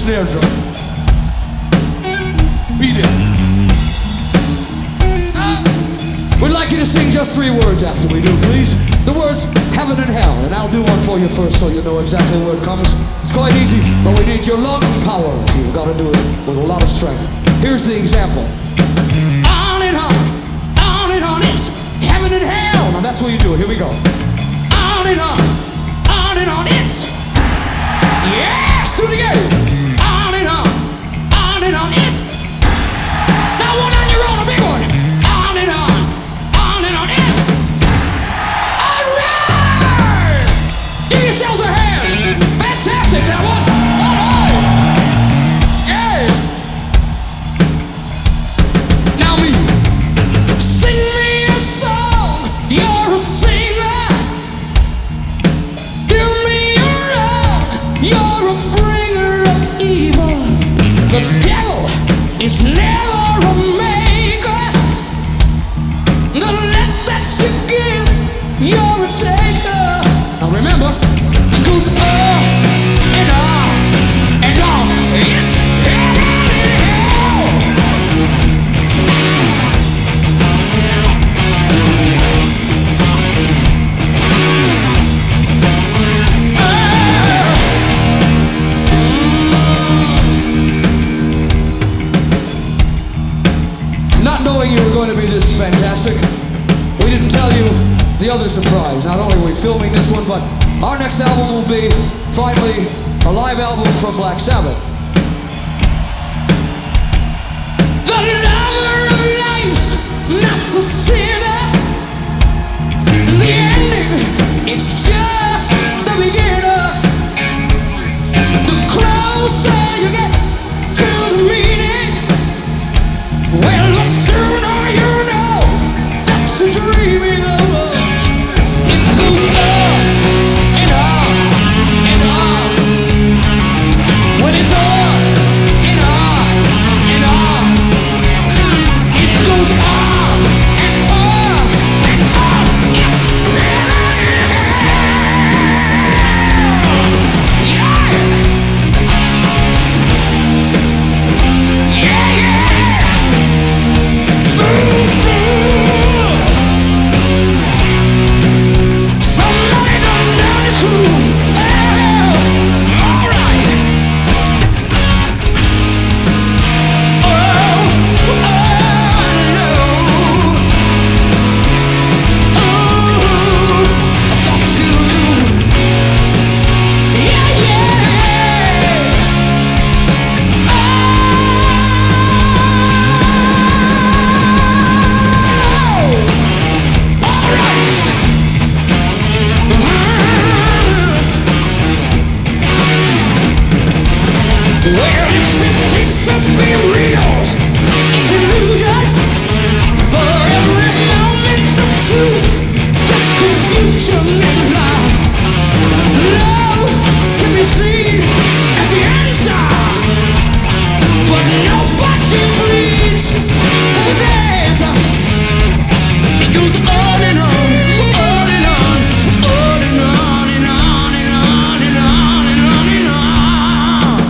snare drum. Beat it. We'd like you to sing just 3 words after we do, please. The words heaven and hell, and I'll do one for you first so you know exactly where it comes. It's quite easy, but we need your lung power, so you've got to do it with a lot of strength. Here's the example. On and on, it's heaven and hell. Now that's what you do it. Here we go. On and on, it's yes, do it again. On and on, it's now one on your own, a big one. On and on, it's all right. Give yourselves a hand. Fantastic, that one. All right. Yeah. Now me. Sing me a song. You're a singer. Give me a rock. You're a bringer of evil. The devil is never a maker. The less that you give, you're a taker. Now remember, it goes on and on and on. It's hell. Not knowing you were going to be this fantastic, we didn't tell you the other surprise. Not only are we filming this one, but our next album will be, finally, a live album from Black Sabbath. The lover of life's not a sinner. The ending, it's just the beginner. The closer you get to the meaning, well, the sooner you know that you're dreaming of love. It goes on and on and on. When it's on and on and on, it goes on and on and on. It's well, if it seems to be real, it's illusion. For every moment of truth, there's confusion and lie. Love can be seen as the answer, but nobody bleeds for the dance. It goes on and on, on and on, on and on and on and on and on and on and on.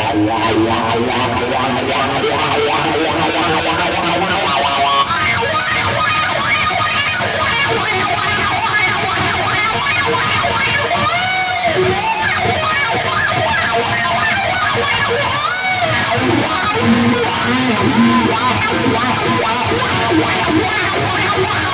Wow.